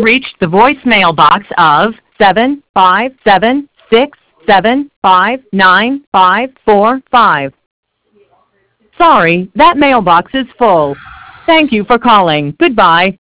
reached the voicemail box of 757-675-9545. Sorry, that mailbox is full. Thank you for calling. Goodbye.